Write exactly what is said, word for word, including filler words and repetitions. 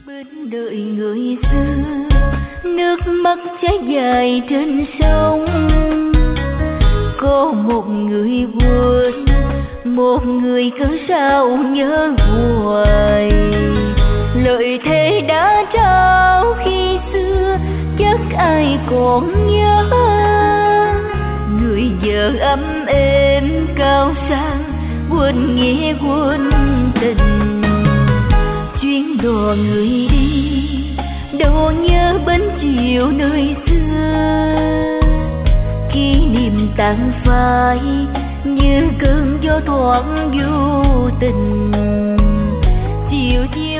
bên đời người xưa, nước mắt chảy dài trên sông. Có một người buồn, một người cứ sao nhớ hoài. Lời thề đã trao khi xưa chắc ai còn nhớ. Người vợ ấm êm cao sang, quên nghĩa quên tình. Chuyến đò người đi đâu nhớ bến chiều nơi xưa. Kỷ niệm tàn phai như cơn gió thoảng vô tình. Chiều chiều